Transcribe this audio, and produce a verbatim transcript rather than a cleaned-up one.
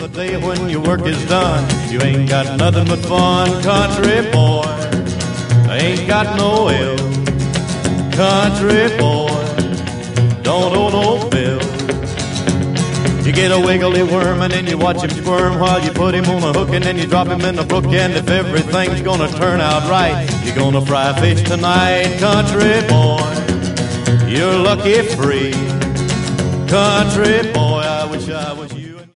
the day when your work is done. You ain't got nothing but fun, country boy. Ain't got no ill, country boy. Don't owe no bill. You get a wiggly worm and then you watch him squirm while you put him on a hook and then you drop him in the brook. And if everything's gonna turn out right, you're gonna fry fish tonight, country boy. You're lucky free, country boy. I wish I was you.